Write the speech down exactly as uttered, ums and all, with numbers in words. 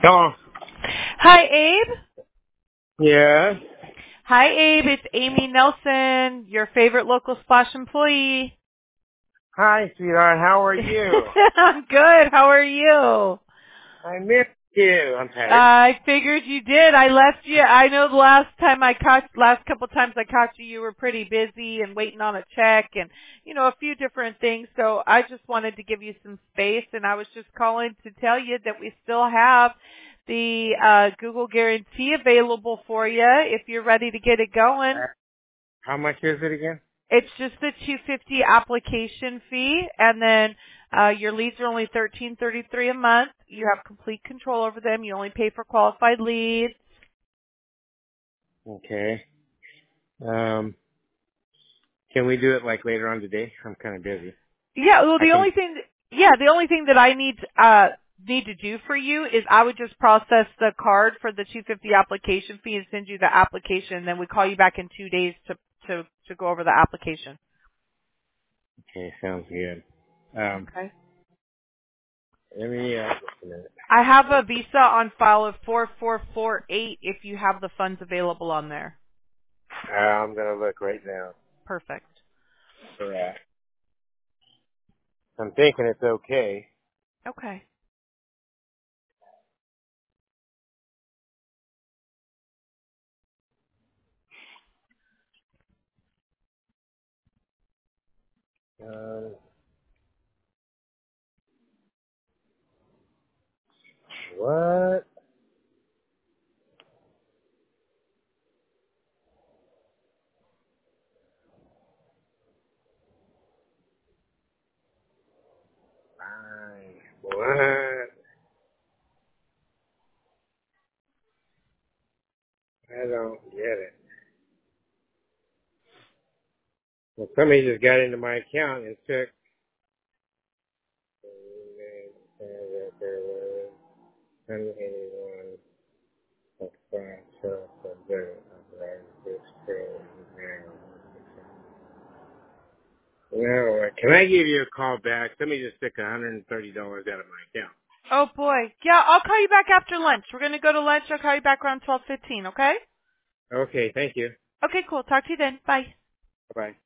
Oh, Hi, Abe. yeah. Hi, Abe. It's Amy Nelson, your favorite local Splash employee. Hi, sweetheart. How are you? I'm good. How are you? I missed you. I'm tired. I figured you did. I left you. I know the last time I caught, last couple times I caught you, you were pretty busy and waiting on a check and, you know, a few different things. So I just wanted to give you some space, and I was just calling to tell you that we still have the uh Google Guarantee available for you if you're ready to get it going. Uh, How much is it again? It's just the two hundred fifty dollars application fee, and then uh your leads are only thirteen thirty-three a month. You have complete control over them. You only pay for qualified leads. Okay. Um, can we do it like later on today? I'm kind of busy. Yeah, well, I the can. only thing, yeah, the only thing that I need uh need to do for you is I would just process the card for the two hundred fifty dollars application fee and send you the application. And then we call you back in two days to to to go over the application. Okay, sounds good. Um, Okay. let me. Uh, just a minute. I have a Visa on file of four four four eight if you have the funds available on there. Uh, I'm gonna look right now. Perfect. Correct. I'm thinking it's okay. Okay. Um, what? Fine. What? I don't get it. Well, somebody just got into my account and took. one eighty-one. No, can I give you a call back? Somebody just took one hundred thirty dollars out of my account. Oh boy. Yeah, I'll call you back after lunch. We're gonna go to lunch. I'll call you back around twelve fifteen. Okay? Okay, thank you. Okay, cool. Talk to you then. Bye. Bye-bye.